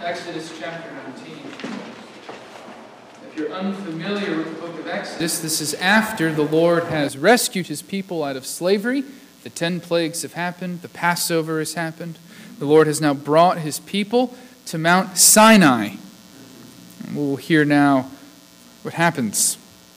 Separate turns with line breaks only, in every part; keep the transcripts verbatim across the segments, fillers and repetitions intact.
Exodus chapter nineteen. If you're unfamiliar with the book of Exodus, this is after the Lord has rescued his people out of slavery. The ten plagues have happened. The Passover has happened. The Lord has now brought his people to Mount Sinai. And we'll hear now what happens.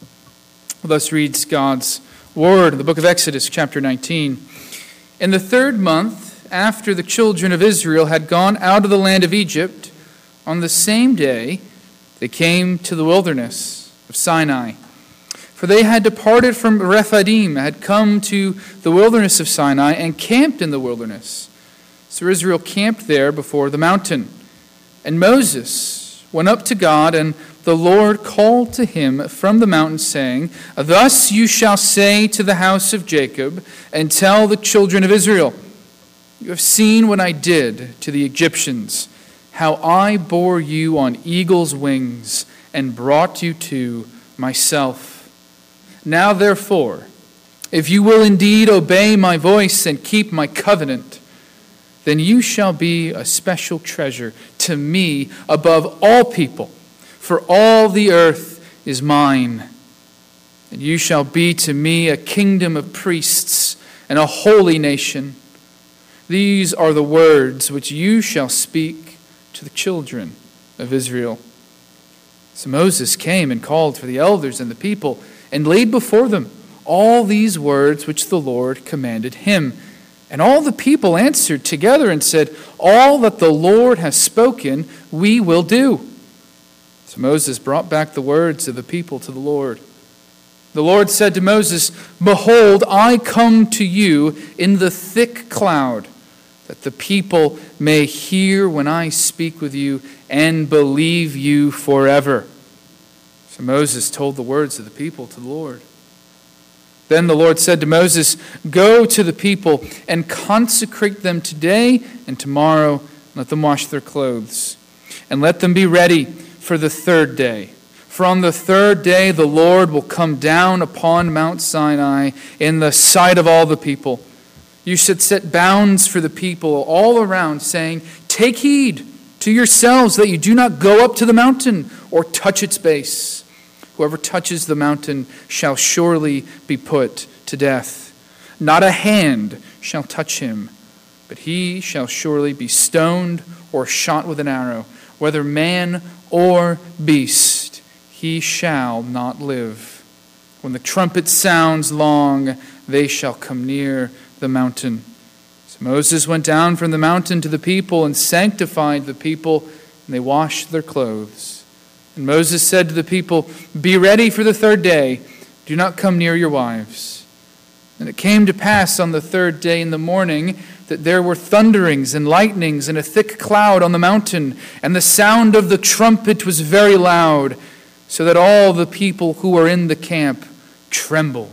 Thus reads God's word in the book of Exodus chapter nineteen. In the third month, after the children of Israel had gone out of the land of Egypt, on the same day they came to the wilderness of Sinai. For they had departed from Rephidim, had come to the wilderness of Sinai, and camped in the wilderness. So Israel camped there before the mountain. And Moses went up to God, and the Lord called to him from the mountain, saying, Thus you shall say to the house of Jacob, and tell the children of Israel, You have seen what I did to the Egyptians, how I bore you on eagle's wings, and brought you to myself. Now therefore, if you will indeed obey my voice and keep my covenant, then you shall be a special treasure to me above all people, for all the earth is mine. And you shall be to me a kingdom of priests and a holy nation. These are the words which you shall speak to the children of Israel. So Moses came and called for the elders and the people, and laid before them all these words which the Lord commanded him. And all the people answered together and said, All that the Lord has spoken, we will do. So Moses brought back the words of the people to the Lord. The Lord said to Moses, Behold, I come to you in the thick cloud, that the people may hear when I speak with you and believe you forever. So Moses told the words of the people to the Lord. Then the Lord said to Moses, Go to the people and consecrate them today and tomorrow. Let them wash their clothes. And let them be ready for the third day. For on the third day the Lord will come down upon Mount Sinai in the sight of all the people. You should set bounds for the people all around, saying, Take heed to yourselves that you do not go up to the mountain or touch its base. Whoever touches the mountain shall surely be put to death. Not a hand shall touch him, but he shall surely be stoned or shot with an arrow. Whether man or beast, he shall not live. When the trumpet sounds long, they shall come near the mountain. So Moses went down from the mountain to the people and sanctified the people, and they washed their clothes. And Moses said to the people, Be ready for the third day. Do not come near your wives. And it came to pass on the third day in the morning that there were thunderings and lightnings and a thick cloud on the mountain, and the sound of the trumpet was very loud, so that all the people who were in the camp trembled.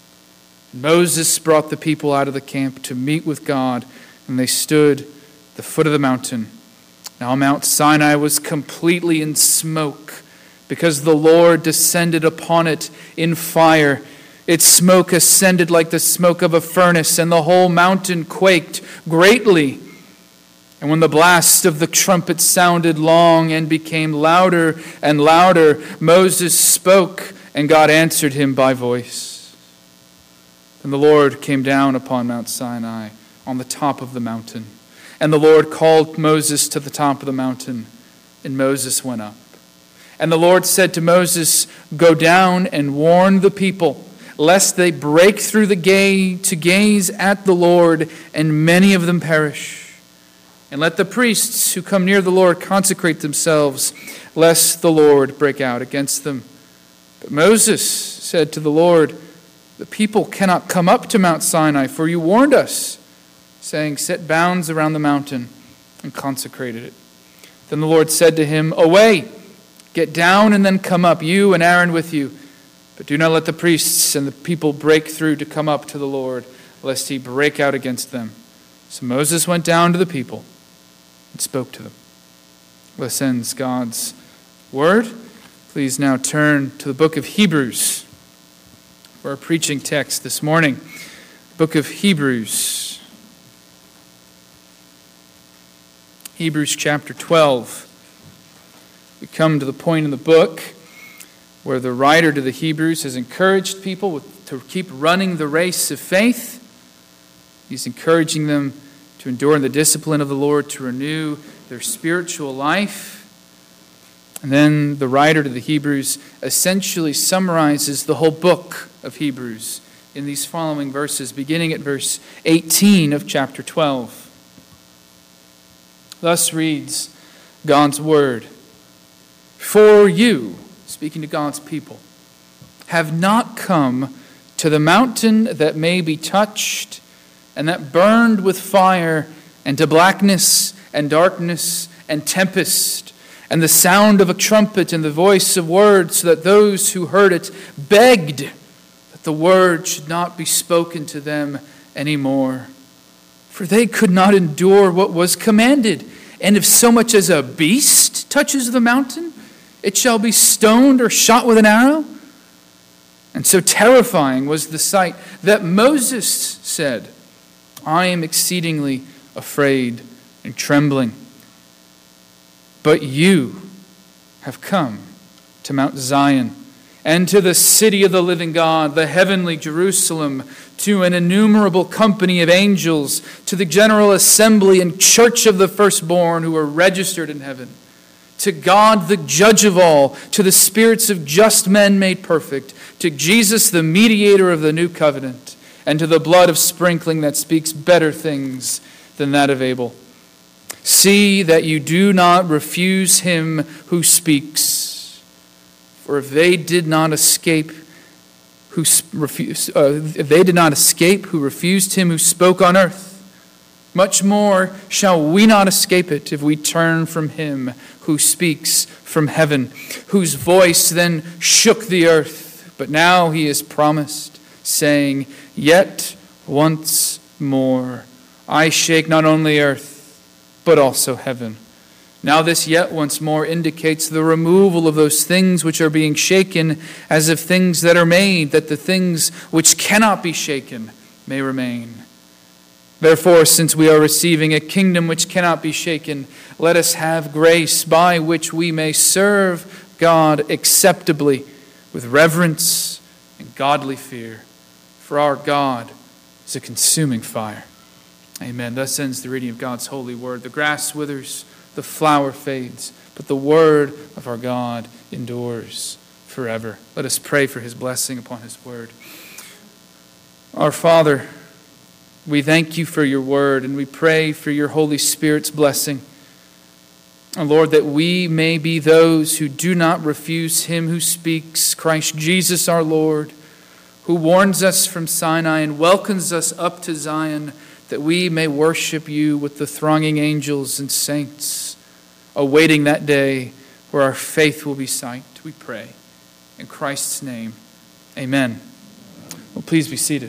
And Moses brought the people out of the camp to meet with God, and they stood at the foot of the mountain. Now Mount Sinai was completely in smoke, because the Lord descended upon it in fire. Its smoke ascended like the smoke of a furnace, and the whole mountain quaked greatly. And when the blast of the trumpet sounded long and became louder and louder, Moses spoke, and God answered him by voice. Then the Lord came down upon Mount Sinai on the top of the mountain. And the Lord called Moses to the top of the mountain, and Moses went up. And the Lord said to Moses, Go down and warn the people, lest they break through the gate to gaze at the Lord, and many of them perish. And let the priests who come near the Lord consecrate themselves, lest the Lord break out against them. But Moses said to the Lord, The people cannot come up to Mount Sinai, for you warned us, saying, Set bounds around the mountain, and consecrated it. Then the Lord said to him, Away, get down and then come up, you and Aaron with you. But do not let the priests and the people break through to come up to the Lord, lest he break out against them. So Moses went down to the people and spoke to them. Thus ends God's word. Please now turn to the book of Hebrews for our preaching text this morning. Book of Hebrews. Hebrews chapter twelve. We come to the point in the book where the writer to the Hebrews has encouraged people with, to keep running the race of faith. He's encouraging them to endure in the discipline of the Lord, to renew their spiritual life. And then the writer to the Hebrews essentially summarizes the whole book of Hebrews in these following verses, beginning at verse eighteen of chapter twelve. Thus reads God's word. For you, speaking to God's people, have not come to the mountain that may be touched and that burned with fire, and to blackness and darkness and tempest, and the sound of a trumpet and the voice of words, so that those who heard it begged that the word should not be spoken to them anymore. For they could not endure what was commanded. And if so much as a beast touches the mountain, it shall be stoned or shot with an arrow. And so terrifying was the sight that Moses said, I am exceedingly afraid and trembling. But you have come to Mount Zion and to the city of the living God, the heavenly Jerusalem, to an innumerable company of angels, to the general assembly and church of the firstborn who are registered in heaven, to God the judge of all, to the spirits of just men made perfect, to Jesus the mediator of the new covenant, and to the blood of sprinkling that speaks better things than that of Abel. See that you do not refuse him who speaks. For if they did not escape who refused, uh, if they did not escape who refused him who spoke on earth, much more shall we not escape it if we turn from him who speaks from heaven, whose voice then shook the earth. But now he has promised, saying, Yet once more I shake not only earth, but also heaven. Now this yet once more indicates the removal of those things which are being shaken, as of things that are made, that the things which cannot be shaken may remain. Therefore, since we are receiving a kingdom which cannot be shaken, let us have grace by which we may serve God acceptably with reverence and godly fear. For our God is a consuming fire. Amen. Thus ends the reading of God's holy word. The grass withers, the flower fades, but the word of our God endures forever. Let us pray for his blessing upon his word. Our Father, we thank you for your word, and we pray for your Holy Spirit's blessing. And Lord, that we may be those who do not refuse him who speaks, Christ Jesus our Lord, who warns us from Sinai and welcomes us up to Zion, that we may worship you with the thronging angels and saints, awaiting that day where our faith will be sight. We pray. In Christ's name, amen. Well, please be seated.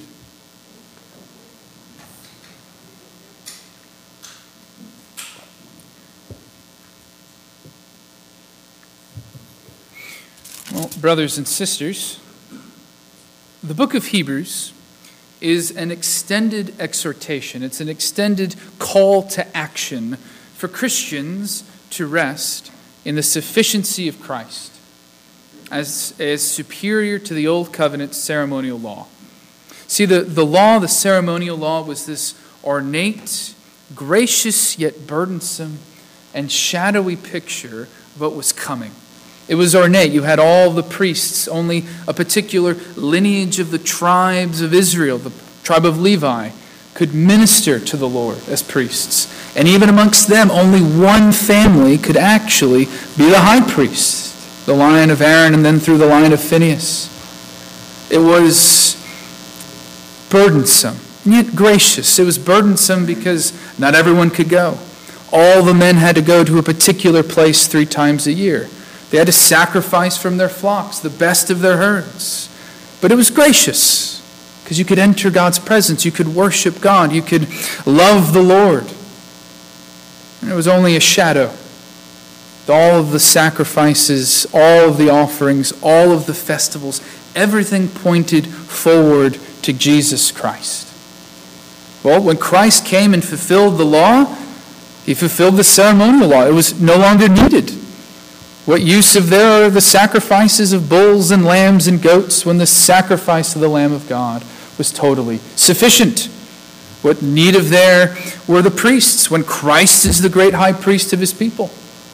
Well, brothers and sisters, the book of Hebrews is an extended exhortation. It's an extended call to action for Christians to rest in the sufficiency of Christ as, as superior to the old covenant ceremonial law. See, the, the law, the ceremonial law, was this ornate, gracious yet burdensome and shadowy picture of what was coming. It was ornate. You had all the priests, only a particular lineage of the tribes of Israel, the tribe of Levi, could minister to the Lord as priests. And even amongst them, only one family could actually be the high priest, the line of Aaron, and then through the line of Phinehas. It was burdensome, and yet gracious. It was burdensome because not everyone could go. All the men had to go to a particular place three times a year. They had to sacrifice from their flocks, the best of their herds. But it was gracious because you could enter God's presence. You could worship God. You could love the Lord. And it was only a shadow. All of the sacrifices, all of the offerings, all of the festivals, everything pointed forward to Jesus Christ. Well, when Christ came and fulfilled the law, he fulfilled the ceremonial law. It was no longer needed. What use of there are the sacrifices of bulls and lambs and goats when the sacrifice of the Lamb of God was totally sufficient? What need of there were the priests when Christ is the great high priest of his people?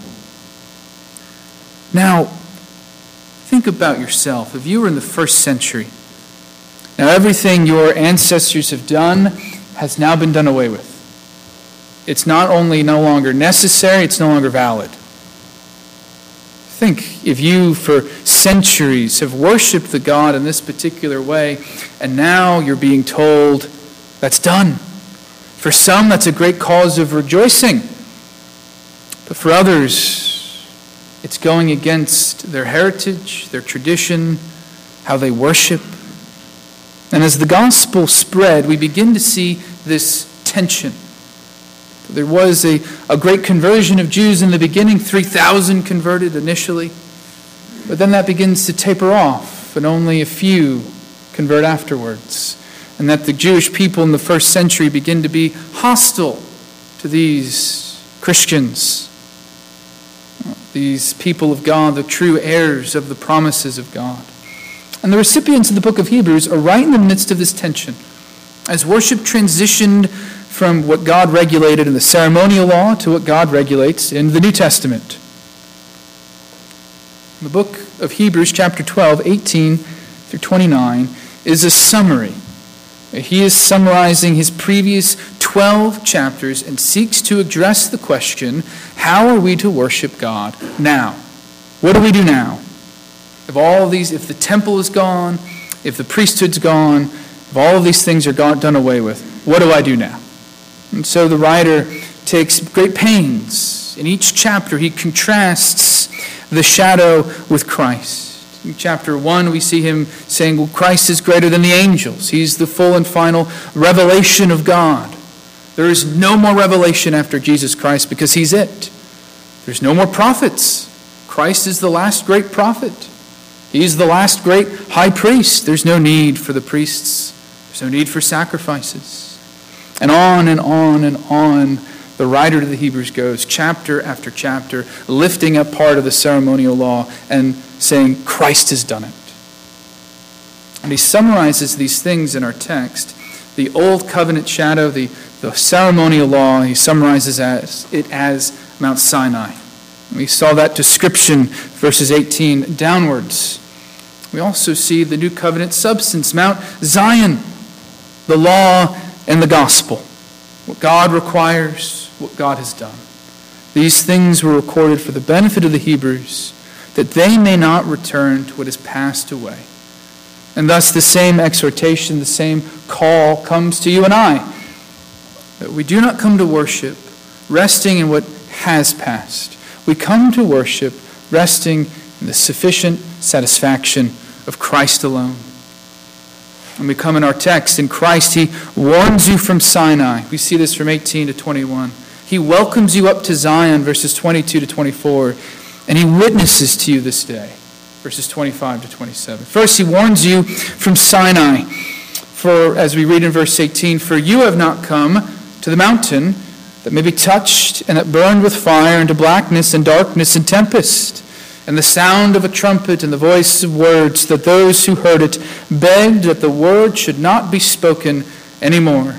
Now, think about yourself. If you were in the first century, now everything your ancestors have done has now been done away with. It's not only no longer necessary, it's no longer valid. Think if you for centuries have worshipped the God in this particular way, and now you're being told that's done. For some, that's a great cause of rejoicing. But for others, it's going against their heritage, their tradition, how they worship. And as the gospel spread, we begin to see this tension. There was a, a great conversion of Jews in the beginning, three thousand converted initially. But then that begins to taper off, and only a few convert afterwards. And that the Jewish people in the first century begin to be hostile to these Christians, these people of God, the true heirs of the promises of God. And the recipients of the book of Hebrews are right in the midst of this tension. As worship transitioned from what God regulated in the ceremonial law to what God regulates in the New Testament. The book of Hebrews, chapter twelve, eighteen through twenty-nine, is a summary. He is summarizing his previous twelve chapters and seeks to address the question, how are we to worship God now? What do we do now? If all of these, if the temple is gone, if the priesthood's gone, if all of these things are gone, done away with, what do I do now? And so the writer takes great pains. In each chapter, he contrasts the shadow with Christ. In chapter one, we see him saying, well, Christ is greater than the angels. He's the full and final revelation of God. There is no more revelation after Jesus Christ because he's it. There's no more prophets. Christ is the last great prophet. He's the last great high priest. There's no need for the priests. There's no need for sacrifices. And on and on and on the writer to the Hebrews goes, chapter after chapter, lifting up part of the ceremonial law and saying, Christ has done it. And he summarizes these things in our text. The old covenant shadow, the, the ceremonial law, he summarizes as, it as Mount Sinai. We saw that description, verses eighteen downwards. We also see the new covenant substance, Mount Zion, the law and the gospel. What God requires, what God has done. These things were recorded for the benefit of the Hebrews, that they may not return to what has passed away. And thus the same exhortation, the same call comes to you and I, that we do not come to worship resting in what has passed. We come to worship resting in the sufficient satisfaction of Christ alone. And we come in our text, in Christ, he warns you from Sinai. We see this from eighteen to twenty-one. He welcomes you up to Zion, verses twenty-two to twenty-four, and he witnesses to you this day, verses twenty-five to twenty-seven. First, he warns you from Sinai. For, as we read in verse eighteen, for you have not come to the mountain that may be touched and that burned with fire into blackness and darkness and tempest, and the sound of a trumpet and the voice of words, that those who heard it begged that the word should not be spoken anymore.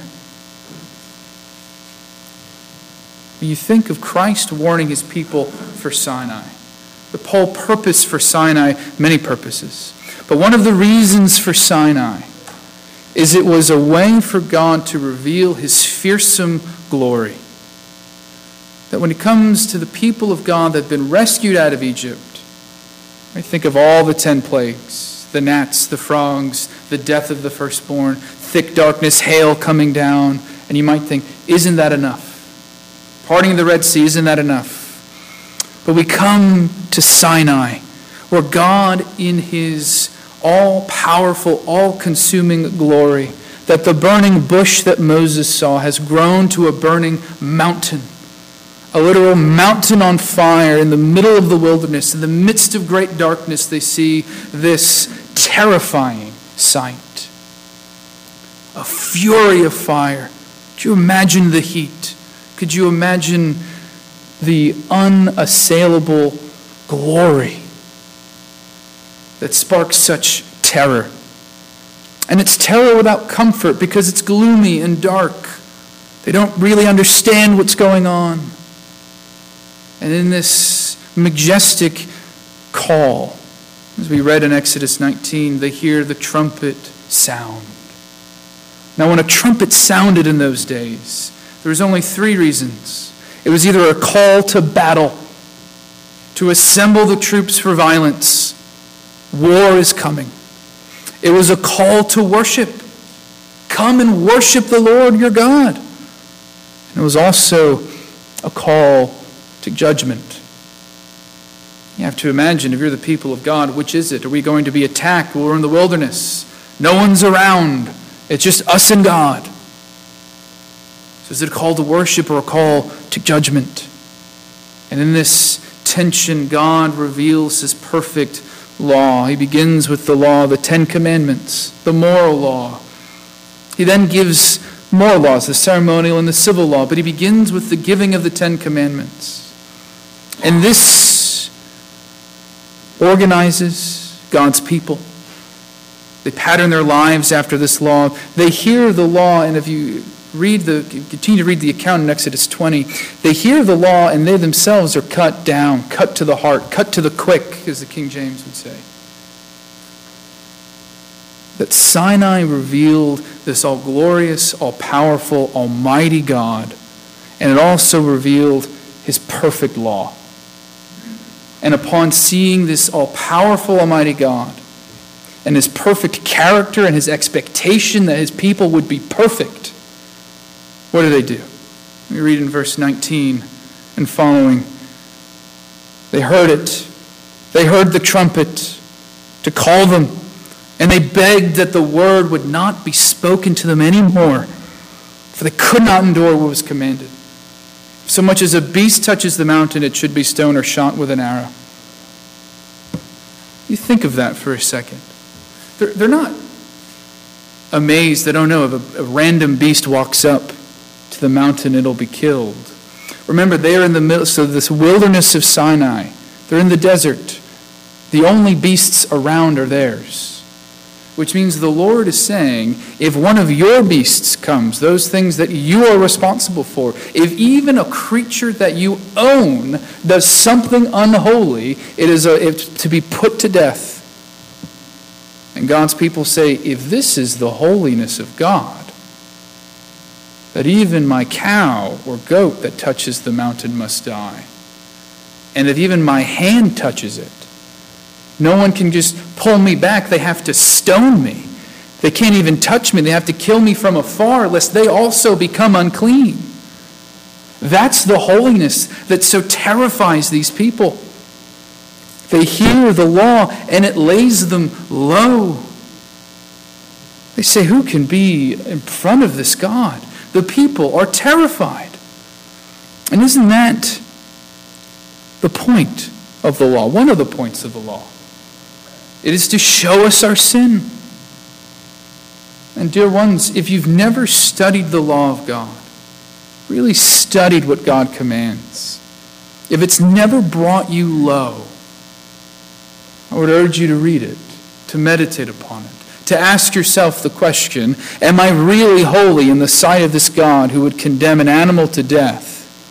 When you think of Christ warning his people for Sinai, the whole purpose for Sinai, many purposes, but one of the reasons for Sinai is it was a way for God to reveal his fearsome glory. That when it comes to the people of God that have been rescued out of Egypt, I think of all the ten plagues, the gnats, the frogs, the death of the firstborn, thick darkness, hail coming down, and you might think, isn't that enough? Parting the Red Sea, isn't that enough? But we come to Sinai, where God in his all-powerful, all-consuming glory, that the burning bush that Moses saw has grown to a burning mountain. A literal mountain on fire in the middle of the wilderness. In the midst of great darkness, they see this terrifying sight. A fury of fire. Could you imagine the heat? Could you imagine the unassailable glory that sparks such terror. And it's terror without comfort because it's gloomy and dark. They don't really understand what's going on. And in this majestic call, as we read in Exodus nineteen, they hear the trumpet sound. Now, when a trumpet sounded in those days, there was only three reasons. It was either a call to battle, to assemble the troops for violence. War is coming. It was a call to worship. Come and worship the Lord your God. And it was also a call to judgment. You have to imagine, if you're the people of God, which is it? Are we going to be attacked while we're in the wilderness? No one's around. It's just us and God. So is it a call to worship or a call to judgment? And in this tension, God reveals his perfect law. He begins with the law, the Ten Commandments, the moral law. He then gives more laws, the ceremonial and the civil law, but he begins with the giving of the Ten Commandments. And this organizes God's people. They pattern their lives after this law. They hear the law, and if you read the continue to read the account in Exodus twenty, they hear the law and they themselves are cut down, cut to the heart, cut to the quick, as the King James would say. That Sinai revealed this all-glorious, all-powerful, almighty God, and it also revealed his perfect law. And upon seeing this all-powerful, almighty God, and his perfect character and his expectation that his people would be perfect, what do they do? We read in verse nineteen and following. They heard it. They heard the trumpet to call them, and they begged that the word would not be spoken to them anymore, for they could not endure what was commanded. So much as a beast touches the mountain, it should be stoned or shot with an arrow. You think of that for a second. They're, they're not amazed that, oh no, if a, a random beast walks up to the mountain, it'll be killed. Remember, they are in the midst of this wilderness of Sinai. They're in the desert. The only beasts around are theirs. Which means the Lord is saying, if one of your beasts comes, those things that you are responsible for, if even a creature that you own does something unholy, it is a, it, to be put to death. And God's people say, if this is the holiness of God, that even my cow or goat that touches the mountain must die, and if even my hand touches it, no one can just pull me back. They have to stone me. They can't even touch me. They have to kill me from afar, lest they also become unclean. That's the holiness that so terrifies these people. They hear the law, and it lays them low. They say, who can be in front of this God? The people are terrified. And isn't that the point of the law? One of the points of the law. It is to show us our sin. And dear ones, if you've never studied the law of God, really studied what God commands, if it's never brought you low, I would urge you to read it, to meditate upon it, to ask yourself the question, am I really holy in the sight of this God who would condemn an animal to death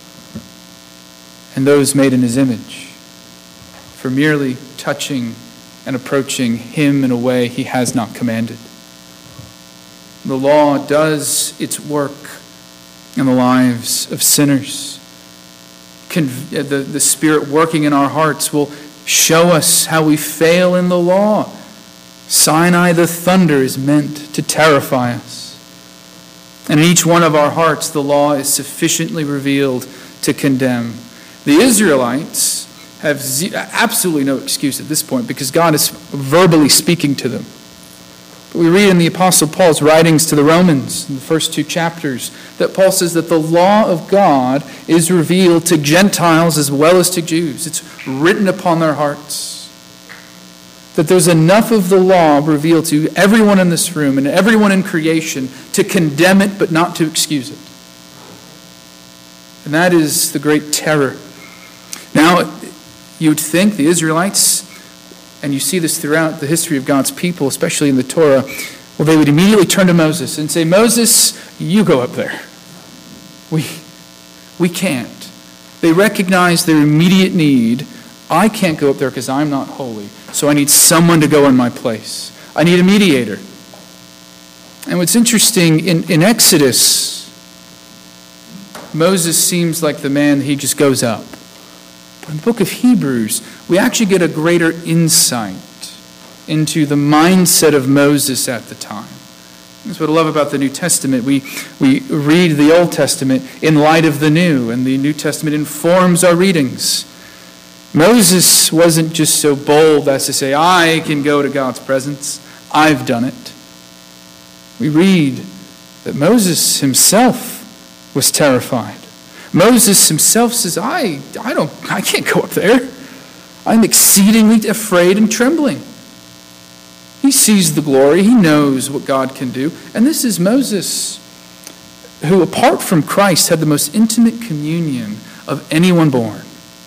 and those made in his image for merely touching and approaching him in a way he has not commanded? The law does its work in the lives of sinners. Con- the, the Spirit working in our hearts will show us how we fail in the law. Sinai, the thunder, is meant to terrify us. And in each one of our hearts, the law is sufficiently revealed to condemn. The Israelites have ze- absolutely no excuse at this point because God is verbally speaking to them. But we read in the Apostle Paul's writings to the Romans, in the first two chapters, that Paul says that the law of God is revealed to Gentiles as well as to Jews. It's written upon their hearts. That there's enough of the law revealed to everyone in this room and everyone in creation to condemn it but not to excuse it. And that is the great terror. Now, You would think the Israelites, and you see this throughout the history of God's people, especially in the Torah, well, they would immediately turn to Moses and say, Moses, you go up there. We, we can't. They recognize their immediate need. I can't go up there because I'm not holy, so I need someone to go in my place. I need a mediator. And what's interesting, in, in Exodus, Moses seems like the man, he just goes up. But in the book of Hebrews, we actually get a greater insight into the mindset of Moses at the time. That's what I love about the New Testament. We, we read the Old Testament in light of the New, and the New Testament informs our readings. Moses wasn't just so bold as to say, I can go to God's presence. I've done it. We read that Moses himself was terrified. Moses himself says, I, I, don't, I can't go up there. I'm exceedingly afraid and trembling. He sees the glory. He knows what God can do. And this is Moses, who apart from Christ had the most intimate communion of anyone born.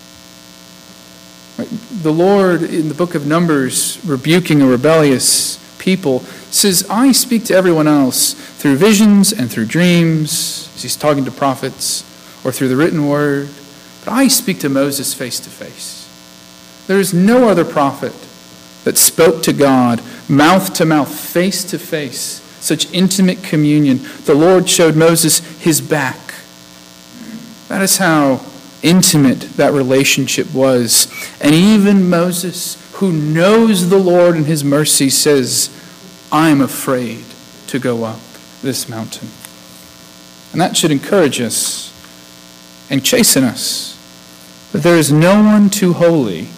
The Lord in the book of Numbers, rebuking a rebellious people, says, I speak to everyone else through visions and through dreams, as he's talking to prophets, or through the written word. But I speak to Moses face to face. There is no other prophet that spoke to God mouth to mouth, face to face, such intimate communion. The Lord showed Moses his back. That is how intimate that relationship was. And even Moses, who knows the Lord and his mercy, says, I am afraid to go up this mountain. And that should encourage us and chasten us that there is no one too holy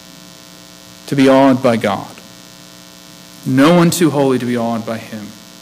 to be awed by God. No one too holy to be awed by him.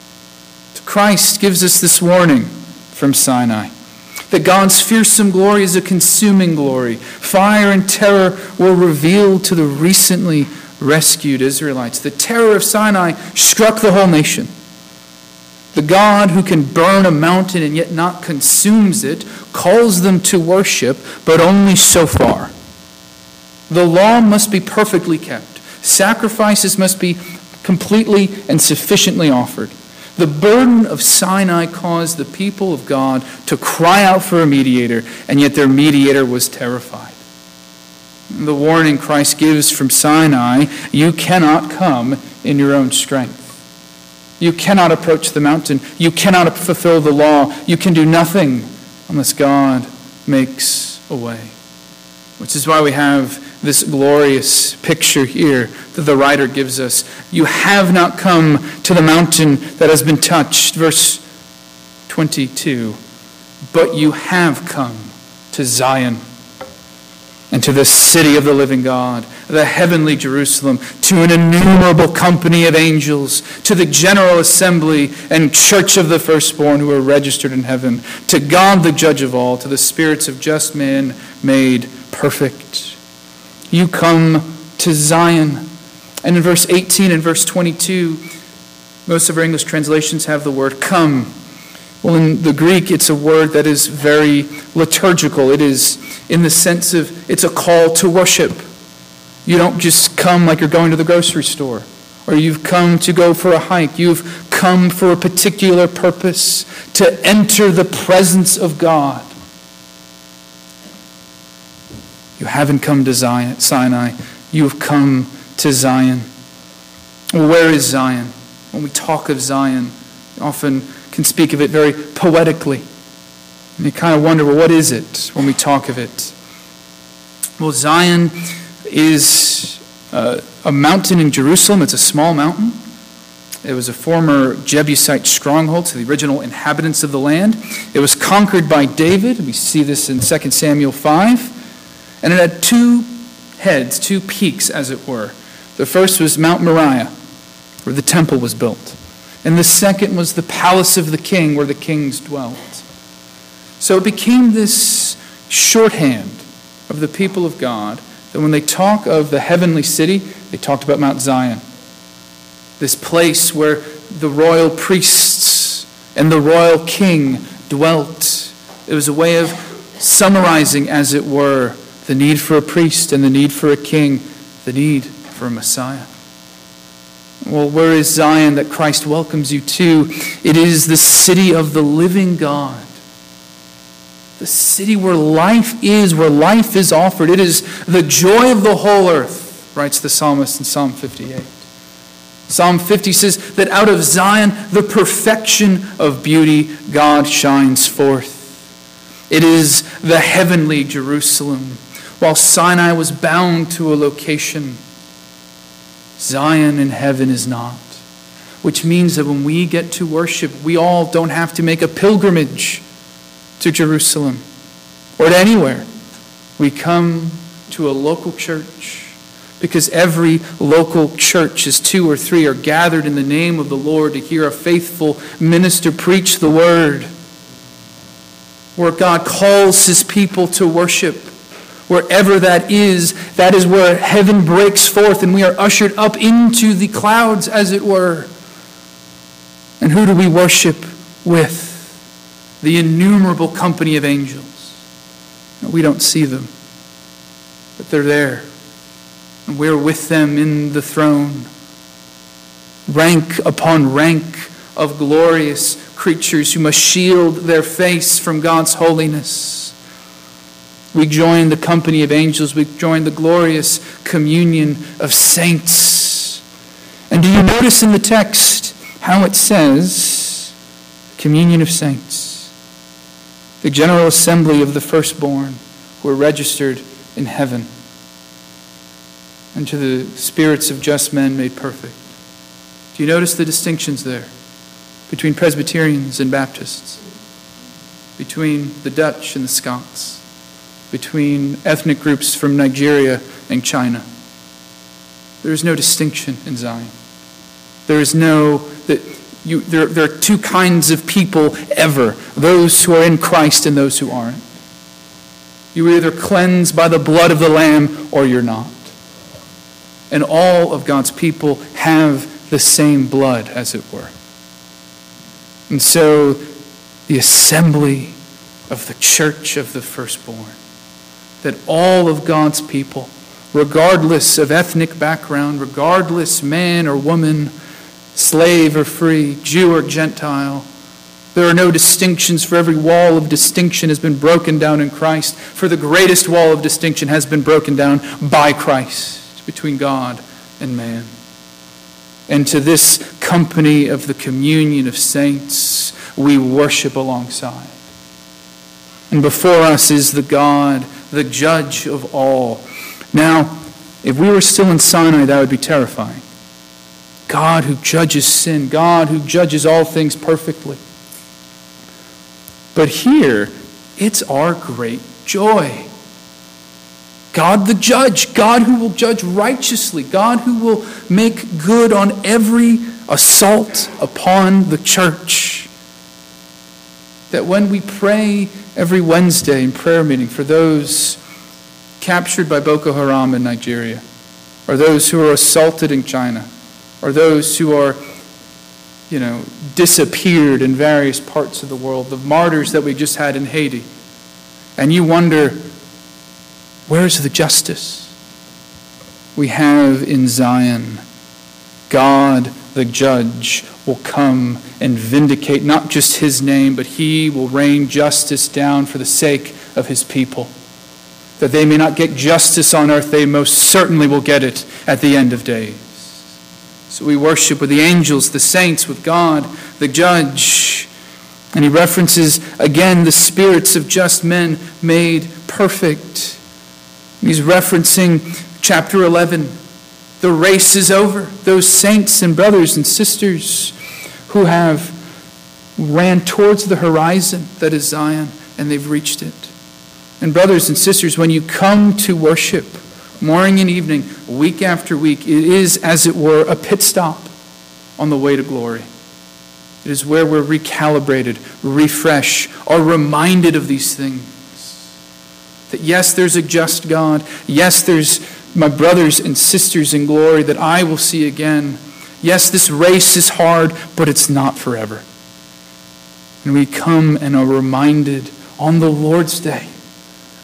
Christ gives us this warning from Sinai, that God's fearsome glory is a consuming glory. Fire and terror were revealed to the recently rescued Israelites. The terror of Sinai struck the whole nation. The God who can burn a mountain and yet not consumes it calls them to worship, but only so far. The law must be perfectly kept. Sacrifices must be completely and sufficiently offered. The burden of Sinai caused the people of God to cry out for a mediator, and yet their mediator was terrified. The warning Christ gives from Sinai, you cannot come in your own strength. You cannot approach the mountain. You cannot fulfill the law. You can do nothing unless God makes a way. Which is why we have this glorious picture here that the writer gives us. You have not come to the mountain that has been touched. Verse twenty-two. But you have come to Zion and to the city of the living God, the heavenly Jerusalem, to an innumerable company of angels, to the general assembly and church of the firstborn who are registered in heaven, to God the judge of all, to the spirits of just men made perfect. You come to Zion. And in verse eighteen and verse twenty-two, most of our English translations have the word come. Well, in the Greek, it's a word that is very liturgical. It is in the sense of, it's a call to worship. You don't just come like you're going to the grocery store, or you've come to go for a hike. You've come for a particular purpose, to enter the presence of God. You haven't come to Zion, Sinai. You have come to Zion. Well, where is Zion? When we talk of Zion, we often can speak of it very poetically. And you kind of wonder, well, what is it when we talk of it? Well, Zion is uh, a mountain in Jerusalem. It's a small mountain. It was a former Jebusite stronghold to the original inhabitants of the land. It was conquered by David. We see this in Second Samuel five. And it had two heads, two peaks, as it were. The first was Mount Moriah, where the temple was built. And the second was the palace of the king, where the kings dwelt. So it became this shorthand of the people of God, that when they talk of the heavenly city, they talked about Mount Zion. This place where the royal priests and the royal king dwelt. It was a way of summarizing, as it were, the need for a priest and the need for a king, the need for a Messiah. Well, where is Zion that Christ welcomes you to? It is the city of the living God. The city where life is, where life is offered. It is the joy of the whole earth, writes the psalmist in Psalm fifty-eight. Psalm fifty says that out of Zion, the perfection of beauty, God shines forth. It is the heavenly Jerusalem. While Sinai was bound to a location, Zion in heaven is not. Which means that when we get to worship, we all don't have to make a pilgrimage to Jerusalem or to anywhere. We come to a local church because every local church, as two or three are gathered in the name of the Lord to hear a faithful minister preach the word, where God calls his people to worship. Wherever that is, that is where heaven breaks forth and we are ushered up into the clouds, as it were. And who do we worship with? The innumerable company of angels. We don't see them, but they're there. And we're with them in the throne. Rank upon rank of glorious creatures who must shield their face from God's holiness. We join the company of angels. We join the glorious communion of saints. And do you notice in the text how it says, communion of saints? The general assembly of the firstborn who are registered in heaven. And to the spirits of just men made perfect. Do you notice the distinctions there between Presbyterians and Baptists? Between the Dutch and the Scots? Between ethnic groups from Nigeria and China? There is no distinction in Zion. There is no... that you, there, there are two kinds of people ever. Those who are in Christ and those who aren't. You are either cleansed by the blood of the Lamb or you're not. And all of God's people have the same blood, as it were. And so the assembly of the church of the firstborn, that all of God's people, regardless of ethnic background, regardless man or woman, slave or free, Jew or Gentile, there are no distinctions, for every wall of distinction has been broken down in Christ. For the greatest wall of distinction has been broken down by Christ between God and man. And to this company of the communion of saints, we worship alongside. And before us is the God, the judge of all. Now, if we were still in Sinai, that would be terrifying. God who judges sin, God who judges all things perfectly. But here, it's our great joy. God the judge, God who will judge righteously, God who will make good on every assault upon the church. That when we pray every Wednesday in prayer meeting for those captured by Boko Haram in Nigeria, or those who are assaulted in China, or those who are, you know, disappeared in various parts of the world, the martyrs that we just had in Haiti, and you wonder, where's the justice? We have in Zion, God the judge will come and vindicate not just his name, but he will rain justice down for the sake of his people. That they may not get justice on earth, they most certainly will get it at the end of days. So we worship with the angels, the saints, with God, the judge. And he references again the spirits of just men made perfect. He's referencing chapter eleven. The race is over. Those saints and brothers and sisters who have ran towards the horizon that is Zion, and they've reached it. And brothers and sisters, when you come to worship, morning and evening, week after week, it is, as it were, a pit stop on the way to glory. It is where we're recalibrated, refreshed, are reminded of these things. That yes, there's a just God. Yes, there's my brothers and sisters in glory that I will see again. Yes, this race is hard, but it's not forever. And we come and are reminded on the Lord's Day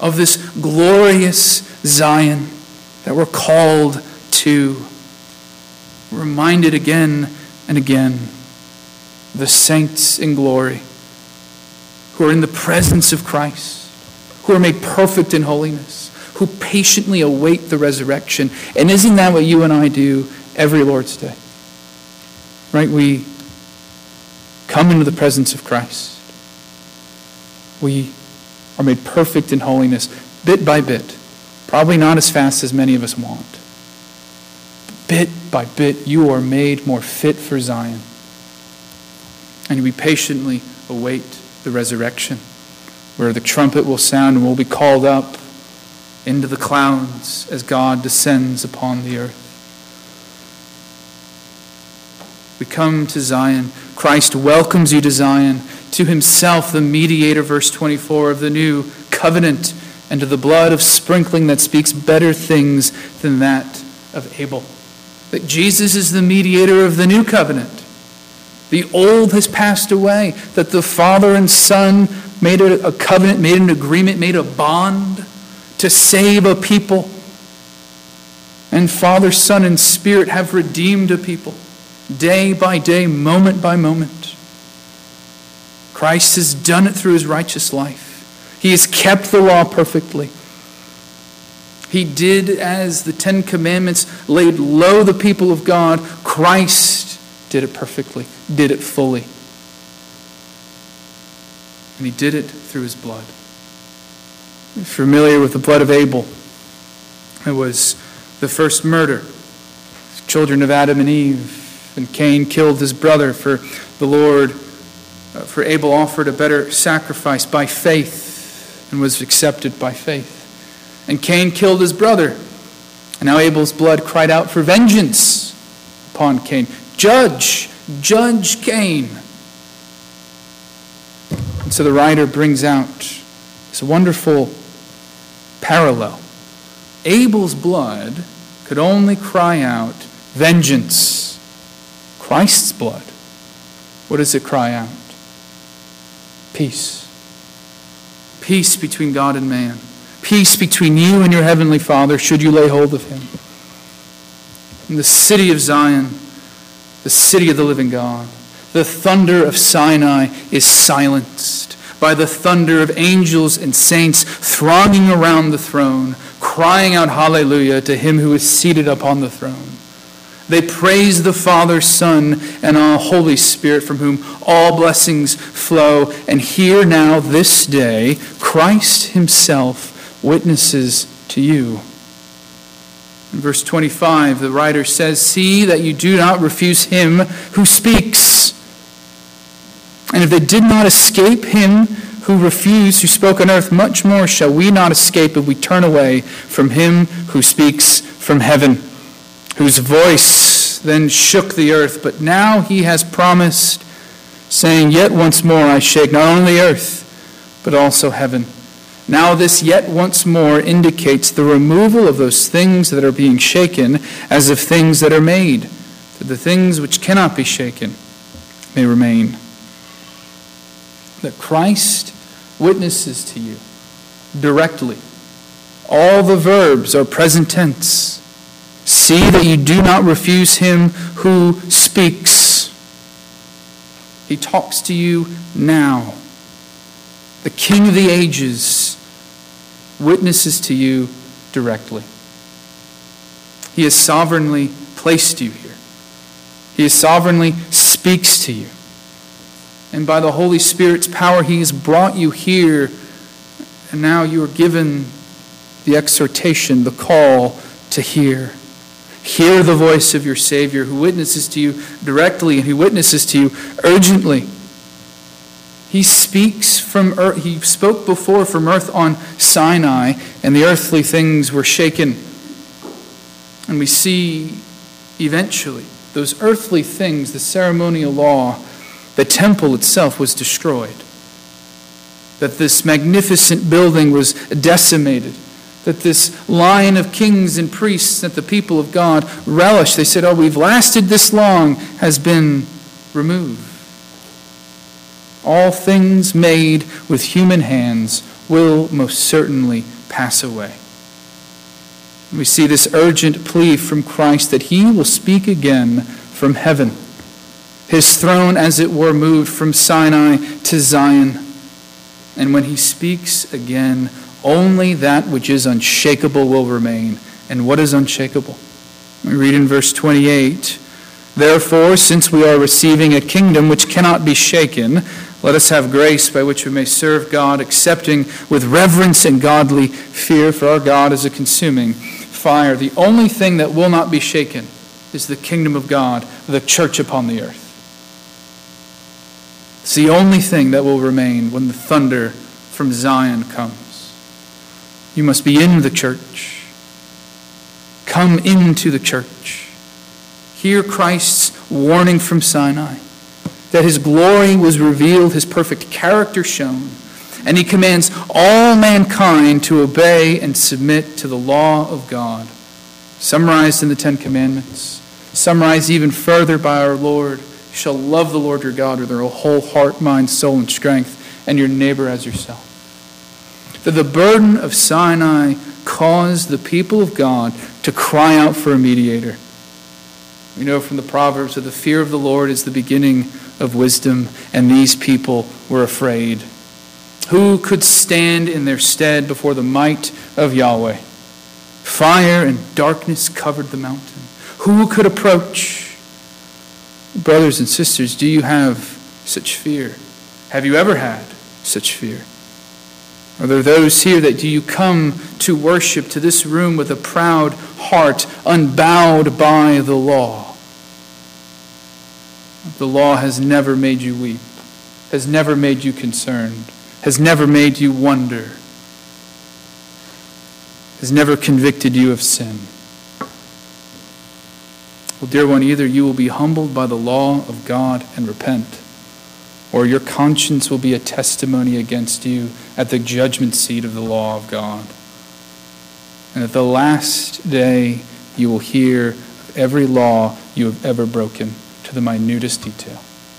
of this glorious Zion that we're called to. We're reminded again and again, the saints in glory who are in the presence of Christ, who are made perfect in holiness, who patiently await the resurrection. And isn't that what you and I do every Lord's Day? Right? We come into the presence of Christ. We are made perfect in holiness, bit by bit. Probably not as fast as many of us want. Bit by bit, you are made more fit for Zion. And we patiently await the resurrection, where the trumpet will sound and we'll be called up into the clouds as God descends upon the earth. We come to Zion. Christ welcomes you to Zion, to himself, the mediator, verse twenty-four, of the new covenant, and to the blood of sprinkling that speaks better things than that of Abel. That Jesus is the mediator of the new covenant. The old has passed away. That the Father and Son made a, a covenant, made an agreement, made a bond to save a people. And Father, Son, and Spirit have redeemed a people, day by day, moment by moment. Christ has done it through his righteous life. He has kept the law perfectly. He did as the Ten Commandments laid low the people of God. Christ did it perfectly, did it fully. And he did it through his blood. You're familiar with the blood of Abel. It was the first murder. Children of Adam and Eve. And Cain killed his brother. For the Lord, uh, for Abel offered a better sacrifice by faith and was accepted by faith. And Cain killed his brother. And now Abel's blood cried out for vengeance upon Cain. Judge, judge Cain. And so the writer brings out this wonderful parallel. Abel's blood could only cry out vengeance. Christ's blood, what does it cry out? Peace. Peace between God and man. Peace between you and your heavenly Father, should you lay hold of him. In the city of Zion, the city of the living God, the thunder of Sinai is silenced by the thunder of angels and saints thronging around the throne, crying out hallelujah to him who is seated upon the throne. They praise the Father, Son, and all Holy Spirit, from whom all blessings flow. And here now, this day, Christ himself witnesses to you. In verse twenty-five, the writer says, "See that you do not refuse him who speaks. And if they did not escape him who refused, who spoke on earth, much more shall we not escape if we turn away from him who speaks from heaven, whose voice then shook the earth. But now he has promised, saying, Yet once more I shake not only earth, but also heaven." Now this yet once more indicates the removal of those things that are being shaken as of things that are made, that the things which cannot be shaken may remain. That Christ witnesses to you directly. All the verbs are present tense. See that you do not refuse him who speaks. He talks to you now. The King of the ages witnesses to you directly. He has sovereignly placed you here. He has sovereignly speaks to you. And by the Holy Spirit's power, he has brought you here. And now you are given the exhortation, the call to hear. Hear the voice of your Savior, who witnesses to you directly and who witnesses to you urgently. He speaks from earth. He spoke before from earth on Sinai, and the earthly things were shaken. And we see eventually those earthly things, the ceremonial law, the temple itself was destroyed. That this magnificent building was decimated. That this line of kings and priests that the people of God relished, they said, oh, we've lasted this long, has been removed. All things made with human hands will most certainly pass away. We see this urgent plea from Christ that he will speak again from heaven. His throne, as it were, moved from Sinai to Zion. And when he speaks again, only that which is unshakable will remain. And what is unshakable? We read in verse twenty-eight, "Therefore, since we are receiving a kingdom which cannot be shaken, let us have grace by which we may serve God, accepting with reverence and godly fear, for our God is a consuming fire." The only thing that will not be shaken is the kingdom of God, the church upon the earth. It's the only thing that will remain when the thunder from Zion comes. You must be in the church. Come into the church. Hear Christ's warning from Sinai, that his glory was revealed, his perfect character shown, and he commands all mankind to obey and submit to the law of God, summarized in the Ten Commandments, summarized even further by our Lord. You shall love the Lord your God with your whole heart, mind, soul, and strength, and your neighbor as yourself. That the burden of Sinai caused the people of God to cry out for a mediator. We know from the Proverbs that the fear of the Lord is the beginning of wisdom, and these people were afraid. Who could stand in their stead before the might of Yahweh? Fire and darkness covered the mountain. Who could approach? Brothers and sisters, do you have such fear? Have you ever had such fear? Are there those here that do you come to worship to this room with a proud heart, unbowed by the law? The law has never made you weep, has never made you concerned, has never made you wonder, has never convicted you of sin. Well, dear one, either you will be humbled by the law of God and repent, or your conscience will be a testimony against you at the judgment seat of the law of God. And at the last day, you will hear of every law you have ever broken to the minutest detail.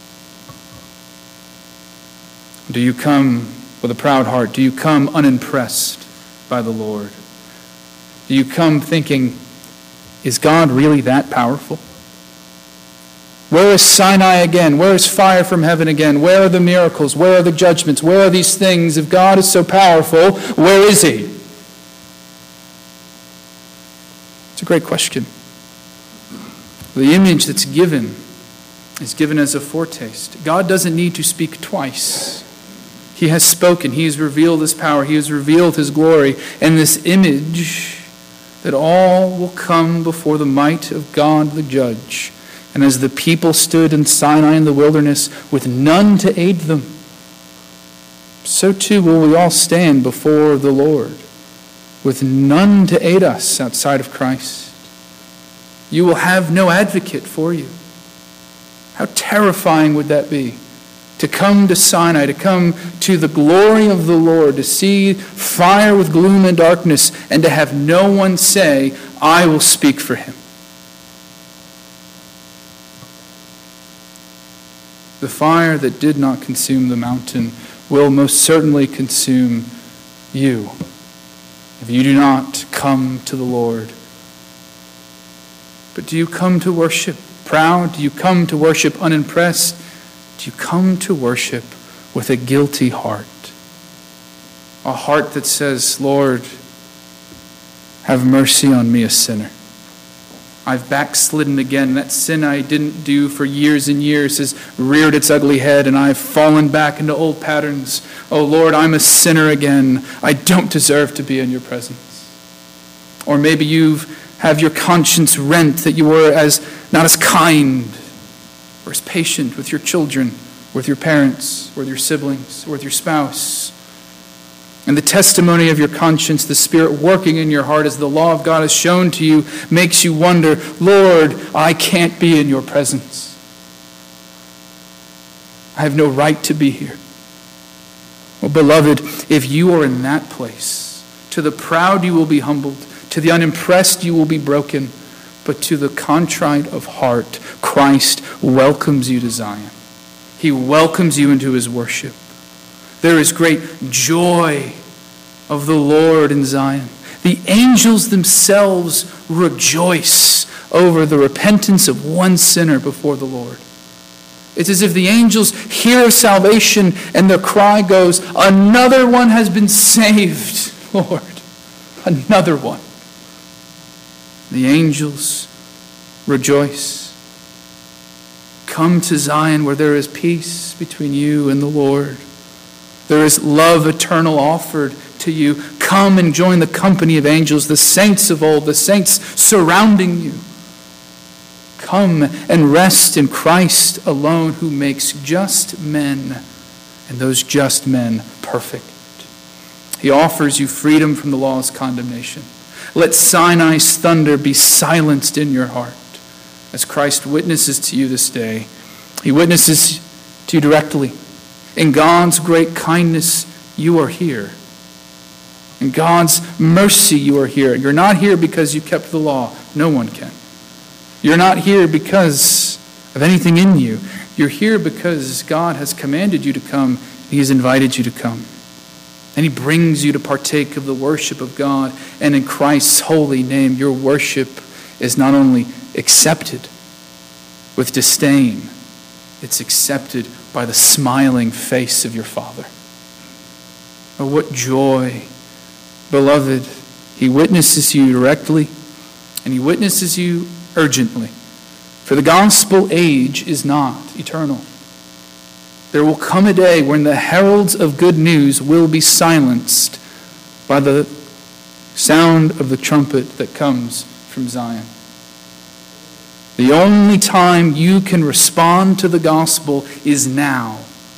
Do you come with a proud heart? Do you come unimpressed by the Lord? Do you come thinking, is God really that powerful? Where is Sinai again? Where is fire from heaven again? Where are the miracles? Where are the judgments? Where are these things? If God is so powerful, where is he? It's a great question. The image that's given is given as a foretaste. God doesn't need to speak twice. He has spoken. He has revealed his power. He has revealed his glory. And this image that all will come before the might of God the judge. And as the people stood in Sinai in the wilderness with none to aid them, so too will we all stand before the Lord with none to aid us outside of Christ. You will have no advocate for you. How terrifying would that be? To come to Sinai, to come to the glory of the Lord, to see fire with gloom and darkness, and to have no one say, I will speak for him. The fire that did not consume the mountain will most certainly consume you if you do not come to the Lord. But do you come to worship proud? Do you come to worship unimpressed? Do you come to worship with a guilty heart? A heart that says, Lord, have mercy on me, a sinner. I've backslidden again. That sin I didn't do for years and years has reared its ugly head, and I've fallen back into old patterns. Oh Lord, I'm a sinner again. I don't deserve to be in your presence. Or maybe you've have your conscience rent, that you were as not as kind or as patient with your children, with your parents, with your siblings, with your spouse. And the testimony of your conscience, the Spirit working in your heart as the law of God is shown to you, makes you wonder, Lord, I can't be in your presence. I have no right to be here. Well, beloved, if you are in that place, to the proud you will be humbled, to the unimpressed you will be broken, but to the contrite of heart, Christ welcomes you to Zion. He welcomes you into his worship. There is great joy of the Lord in Zion. The angels themselves rejoice over the repentance of one sinner before the Lord. It's as if the angels hear of salvation and their cry goes, another one has been saved, Lord. Another one. The angels rejoice. Come to Zion where there is peace between you and the Lord. There is love eternal offered to you. Come and join the company of angels, the saints of old, the saints surrounding you. Come and rest in Christ alone, who makes just men, and those just men perfect. He offers you freedom from the law's condemnation. Let Sinai's thunder be silenced in your heart as Christ witnesses to you this day. He witnesses to you directly. In God's great kindness, you are here. In God's mercy, you are here. You're not here because you kept the law. No one can. You're not here because of anything in you. You're here because God has commanded you to come. He has invited you to come. And He brings you to partake of the worship of God. And in Christ's holy name, your worship is not only accepted with disdain, it's accepted by the smiling face of your Father. Oh, what joy, beloved. He witnesses you directly, and He witnesses you urgently. For the gospel age is not eternal. There will come a day when the heralds of good news will be silenced by the sound of the trumpet that comes from Zion. The only time you can respond to the gospel is now.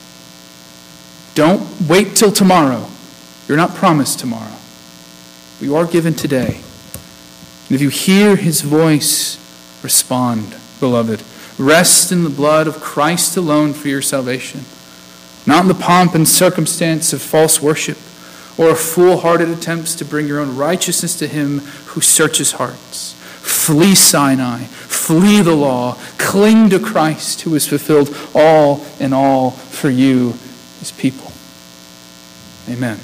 Don't wait till tomorrow. You're not promised tomorrow. You are given today. And if you hear His voice, respond, beloved. Rest in the blood of Christ alone for your salvation, not in the pomp and circumstance of false worship or of foolhardy attempts to bring your own righteousness to Him who searches hearts. Flee Sinai, flee the law, cling to Christ who has fulfilled all in all for you, His people. Amen.